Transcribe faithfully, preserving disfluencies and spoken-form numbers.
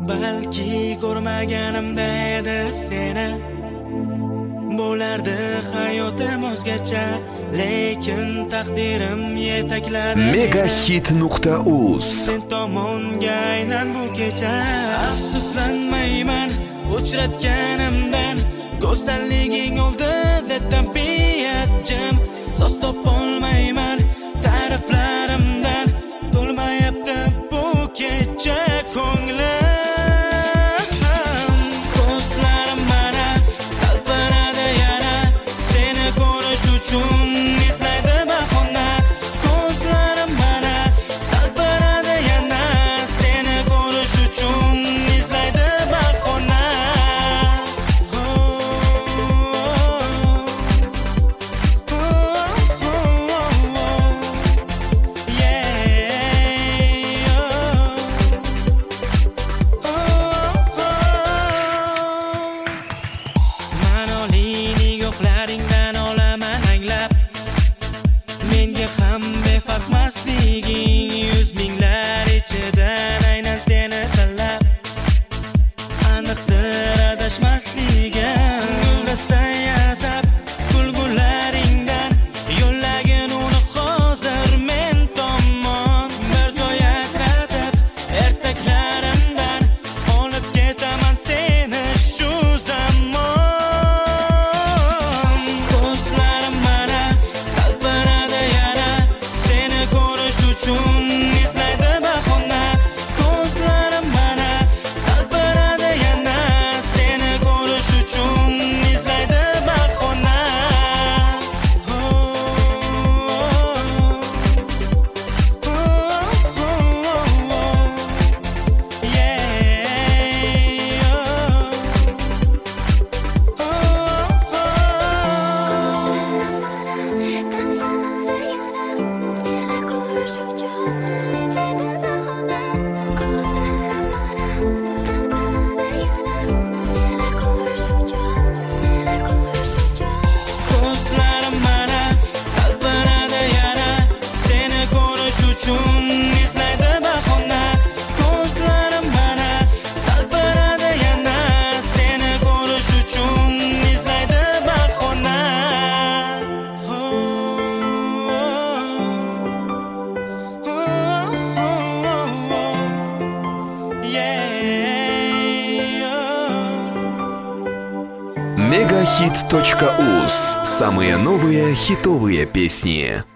Balki ko'rmaganimda edi seni, bo'lardi hayotim o'zgacha, lekin taqdirim yetakladi. Megahit nuqta uz Sen tomonga aynan bu kecha. Afsuslanmayman uchratganimdan, go'zalliging oldida tabiat jim. So'z topolmayman ta'riflarimdan, to'lmayapti bu kecha ko'nglim. Ko'zlarim mana talpinadi yana, seni ko'rish uchun izlaydi bahona. Ko'zlarim mana talpinadi yana, seni ko'rish uchun izlaydi bahona. Yo'qlaringdan olaman anglab, menga ham befarqmasliging, yuz minglar ichidan aynan seni tanlab, aniqdir adashmasligim. Guldastan yasab kulgularingdan, yo'llagin uni hozir men tomon. Bir joy ajratib ertaklarimdan, olib ketaman seni shu zamon. Megahit точка уз. Самые новые хитовые песни.